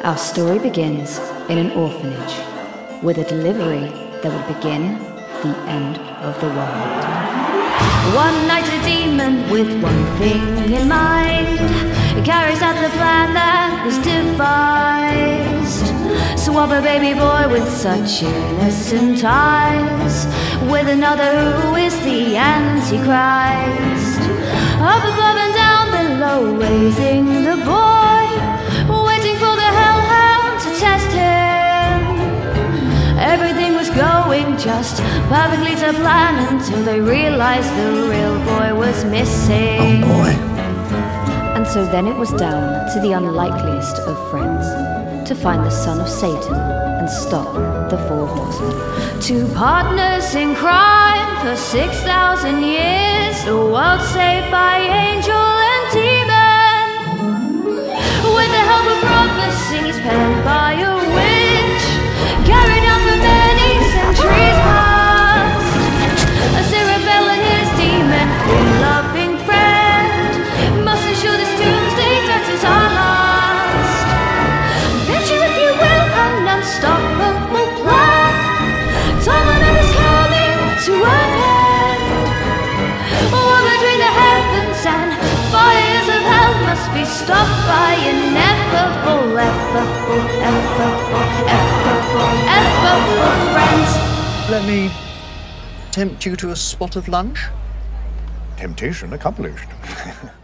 Our story begins in an orphanage with a delivery that would begin the end of the world. One night a demon with one thing in mind carries out the plan that was devised. Swap a baby boy with such innocent eyes with another who is the Antichrist. Up above and down below, raising the boy, waiting for the hellhound to test him. Everything was going just perfectly to plan until they realized the real boy was missing. Oh boy. And so then it was down to the unlikeliest of friends to find the son of Satan and stop the four horsemen. Two partners in crime for 6,000 years, the world saved by angel and demon. With the help of prophecies penned by a witch, carried on for many centuries past. Aziraphale and his demon, loving friend, must ensure this doomsday threat is our last. Picture, if you will, an unstoppable plan. Torment is coming to an end. War between the heavens and fires of hell must be stopped by ineffable friends. Let me tempt you to a spot of lunch. Temptation accomplished.